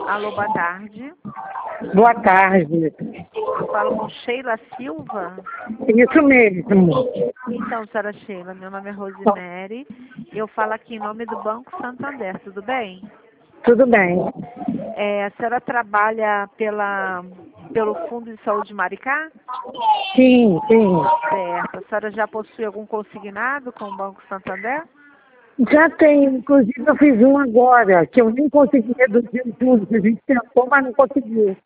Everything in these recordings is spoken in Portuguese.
Alô, boa tarde. Boa tarde. Eu falo com Sheila Silva. Isso mesmo. Então, senhora Sheila, meu nome é Rosemary. Eu falo aqui em nome do Banco Santander, tudo bem? Tudo bem. A senhora trabalha pelo Fundo de Saúde de Maricá? Sim, sim. Certo. A senhora já possui algum consignado com o Banco Santander? Já tem, inclusive eu fiz um agora, que eu nem consegui reduzir o juros, que a gente tentou, mas não conseguiu.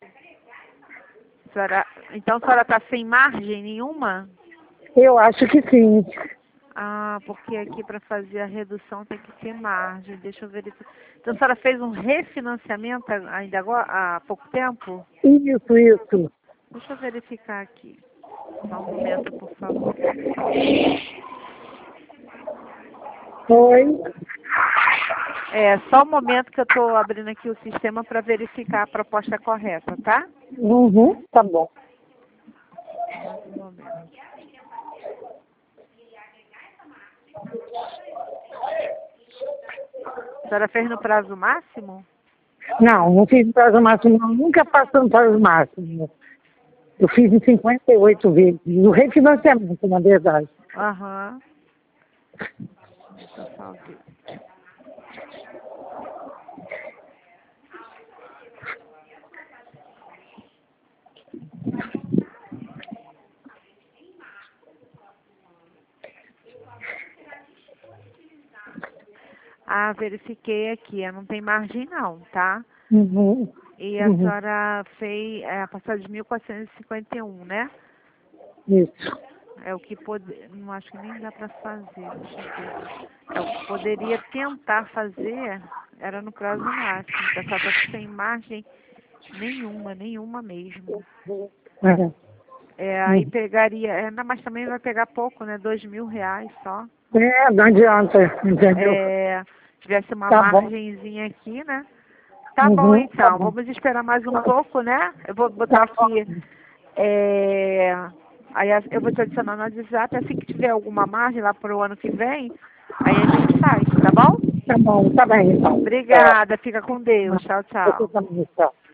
Então a senhora está sem margem nenhuma? Eu acho que sim. Ah, porque aqui para fazer a redução tem que ter margem. Deixa eu verificar. Então a senhora fez um refinanciamento ainda agora, há pouco tempo? Isso. Deixa eu verificar aqui. Só um momento, por favor. Foi. Só um momento que eu estou abrindo aqui o sistema para verificar a proposta correta, tá? Uhum, tá bom. Mais um momento. A senhora fez no prazo máximo? Não fiz prazo máximo, não. Nunca passou no prazo máximo. Eu fiz em 58 vezes. No refinanciamento, na verdade. Aham. Deixa eu só ver. Ah, verifiquei aqui. Não tem margem não, tá? Uhum. E a senhora fez a passagem de 1.451, né? Isso. É o que não acho que nem dá para fazer, deixa eu ver. É o que poderia tentar fazer, era no prazo máximo, porque a senhora está sem margem nenhuma mesmo. É. Aí pegaria, mas também vai pegar pouco, né? R$ 2.000 só. Não adianta, entendeu? Tivesse uma Tá bom. margenzinha aqui, né? Tá bom, então. Vamos esperar mais um pouco, né? Eu vou botar aqui. Aí eu vou te adicionar no WhatsApp. Assim que tiver alguma margem lá para o ano que vem, aí a gente faz, tá bom? Tá bom, tá bem, então. Obrigada. Fica com Deus. Tchau, Você tchau. também, tchau.